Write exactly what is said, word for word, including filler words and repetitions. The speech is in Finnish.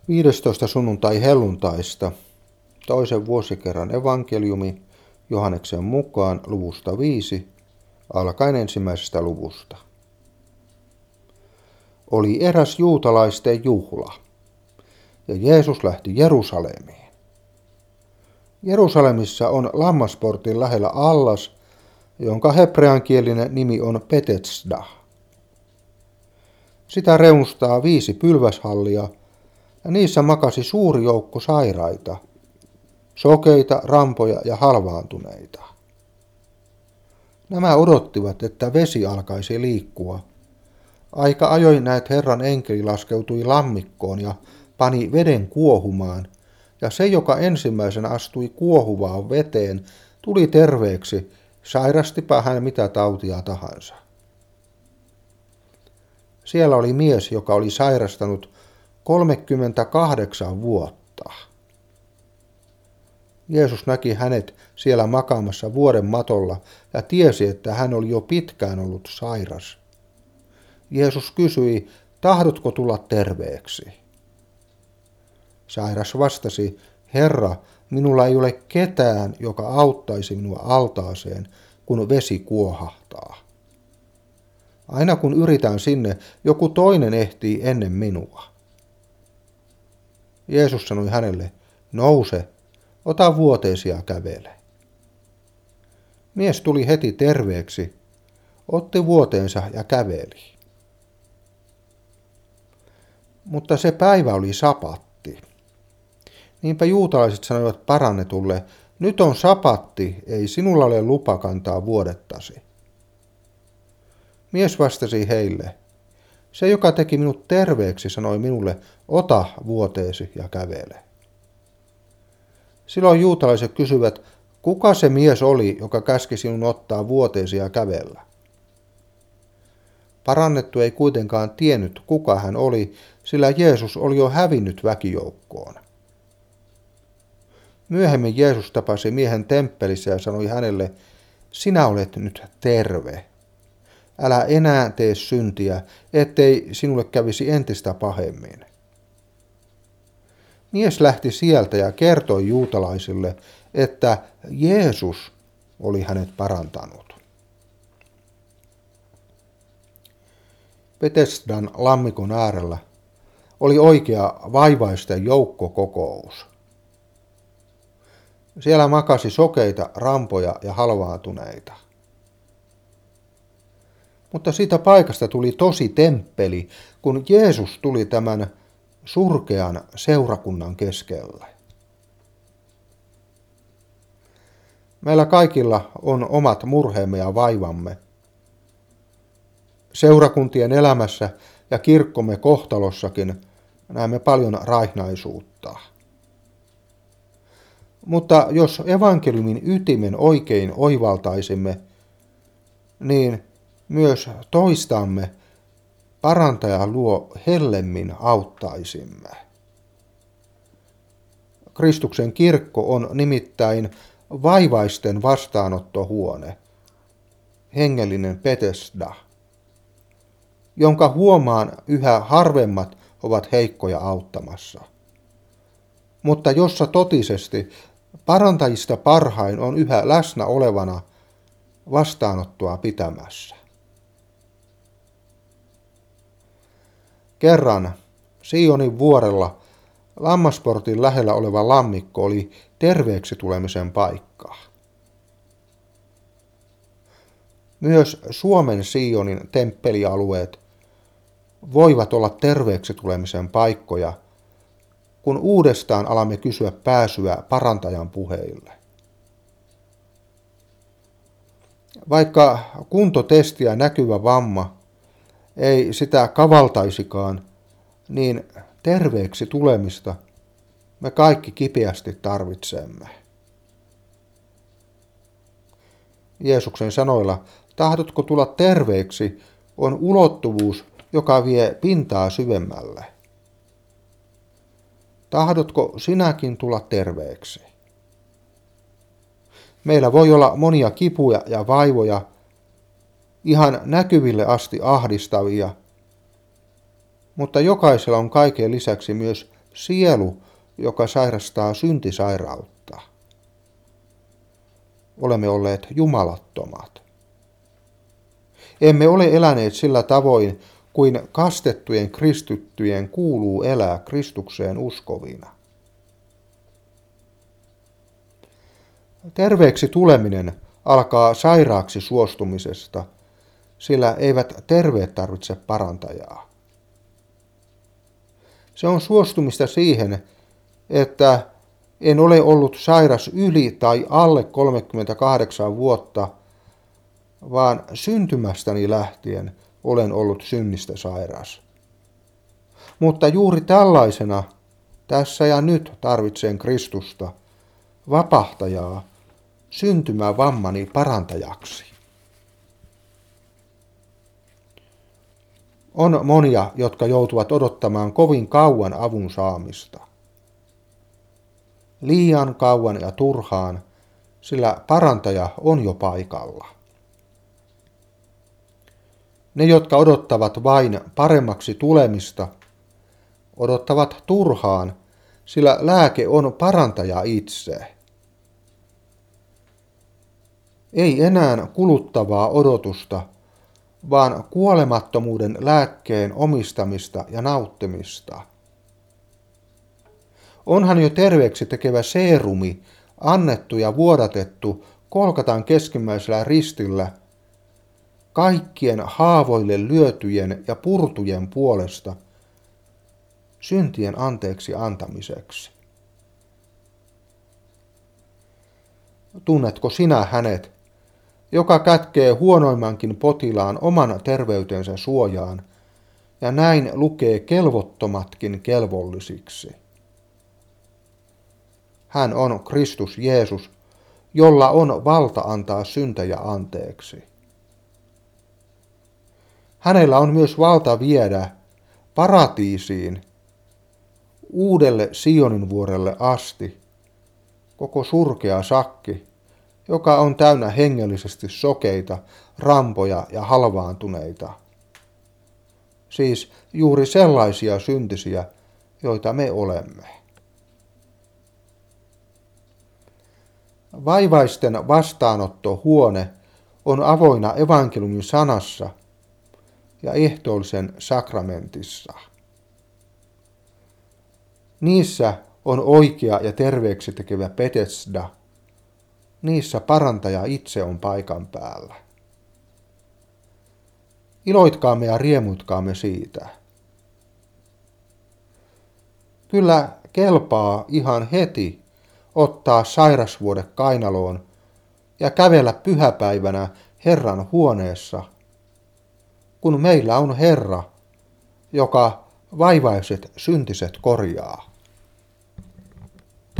viidestoista sunnuntai helluntaista, toisen vuosikerran evankeliumi Johanneksen mukaan luvusta viisi, alkaen ensimmäisestä luvusta. Oli eräs juutalaisten juhla, ja Jeesus lähti Jerusalemiin. Jerusalemissa on Lammasportin lähellä allas, jonka hebreankielinen nimi on Betesda. Sitä reunustaa viisi pylväshallia, ja niissä makasi suuri joukko sairaita, sokeita, rampoja ja halvaantuneita. Nämä odottivat, että vesi alkaisi liikkua. Aika ajoin näet Herran enkeli laskeutui lammikkoon ja pani veden kuohumaan, ja se, joka ensimmäisenä astui kuohuvaan veteen, tuli terveeksi, sairastipa hän mitä tautia tahansa. Siellä oli mies, joka oli sairastanut kolmekymmentäkahdeksan vuotta. Jeesus näki hänet siellä makaamassa vuoden matolla ja tiesi, että hän oli jo pitkään ollut sairas. Jeesus kysyi, tahdotko tulla terveeksi? Sairas vastasi, Herra, minulla ei ole ketään, joka auttaisi minua altaaseen, kun vesi kuohahtaa. Aina kun yritän sinne, joku toinen ehtii ennen minua. Jeesus sanoi hänelle, nouse, ota vuoteesi ja kävele. Mies tuli heti terveeksi, otti vuoteensa ja käveli. Mutta se päivä oli sapatti. Niinpä juutalaiset sanoivat parannetulle, nyt on sapatti, ei sinulla ole lupa kantaa vuodettasi. Mies vastasi heille, se joka teki minut terveeksi sanoi minulle, ota vuoteesi ja kävele. Silloin juutalaiset kysyvät, kuka se mies oli, joka käski sinun ottaa vuoteesi ja kävellä? Parannettu ei kuitenkaan tiennyt, kuka hän oli, sillä Jeesus oli jo hävinnyt väkijoukkoon. Myöhemmin Jeesus tapasi miehen temppelissä ja sanoi hänelle, sinä olet nyt terve. Älä enää tee syntiä, ettei sinulle kävisi entistä pahemmin. Mies lähti sieltä ja kertoi juutalaisille, että Jeesus oli hänet parantanut. Betesdan lammikon äärellä oli oikea vaivaisten joukkokokous. Siellä makasi sokeita, rampoja ja halvaantuneita. Mutta siitä paikasta tuli tosi temppeli, kun Jeesus tuli tämän surkean seurakunnan keskelle. Meillä kaikilla on omat murheemme ja vaivamme. Seurakuntien elämässä ja kirkkomme kohtalossakin näemme paljon raihnaisuutta. Mutta jos evankeliumin ytimen oikein oivaltaisimme, niin myös toistamme parantaja luo hellemmin auttaisimme. Kristuksen kirkko on nimittäin vaivaisten vastaanottohuone, hengellinen Betesda, jonka huomaan yhä harvemmat ovat heikkoja auttamassa, mutta jossa totisesti parantajista parhain on yhä läsnä olevana vastaanottoa pitämässä. Kerran Sionin vuorella Lammasportin lähellä oleva lammikko oli terveeksi tulemisen paikka. Myös Suomen Sionin temppelialueet voivat olla terveeksi tulemisen paikkoja, kun uudestaan alamme kysyä pääsyä parantajan puheille. Vaikka kuntotesti ja näkyvä vamma ei sitä kavaltaisikaan, niin terveeksi tulemista me kaikki kipeästi tarvitsemme. Jeesuksen sanoilla, tahdotko tulla terveeksi, on ulottuvuus, joka vie pintaa syvemmälle. Tahdotko sinäkin tulla terveeksi? Meillä voi olla monia kipuja ja vaivoja, ihan näkyville asti ahdistavia, mutta jokaisella on kaiken lisäksi myös sielu, joka sairastaa syntisairautta. Olemme olleet jumalattomat. Emme ole eläneet sillä tavoin, kuin kastettujen kristittyjen kuuluu elää Kristukseen uskovina. Terveeksi tuleminen alkaa sairaaksi suostumisesta, sillä eivät terveet tarvitse parantajaa. Se on suostumista siihen, että en ole ollut sairas yli tai alle kolmekymmentäkahdeksan vuotta, vaan syntymästäni lähtien olen ollut synnistä sairas. Mutta juuri tällaisena tässä ja nyt tarvitsen Kristusta, vapahtajaa, syntymävammani parantajaksi. On monia, jotka joutuvat odottamaan kovin kauan avun saamista. Liian kauan ja turhaan, sillä parantaja on jo paikalla. Ne, jotka odottavat vain paremmaksi tulemista, odottavat turhaan, sillä lääke on parantaja itse. Ei enää kuluttavaa odotusta, vaan kuolemattomuuden lääkkeen omistamista ja nauttimista. Onhan jo terveeksi tekevä seerumi annettu ja vuodatettu Golgatan keskimmäisellä ristillä kaikkien haavoille lyötyjen ja purtujen puolesta syntien anteeksi antamiseksi. Tunnetko sinä hänet, joka kätkee huonoimmankin potilaan oman terveytensä suojaan ja näin lukee kelvottomatkin kelvollisiksi? Hän on Kristus Jeesus, jolla on valta antaa syntejä anteeksi. Hänellä on myös valta viedä paratiisiin, uudelle Sionin vuorelle asti, koko surkea sakki, joka on täynnä hengellisesti sokeita, rampoja ja halvaantuneita. Siis juuri sellaisia syntisiä, joita me olemme. Vaivaisten vastaanottohuone on avoinna evankeliumin sanassa ja ehtoollisen sakramentissa. Niissä on oikea ja terveeksi tekevä Betesda. Niissä parantaja itse on paikan päällä. Iloitkaamme ja riemuitkaamme siitä. Kyllä kelpaa ihan heti ottaa sairasvuode kainaloon ja kävellä pyhäpäivänä Herran huoneessa, kun meillä on Herra, joka vaivaiset syntiset korjaa.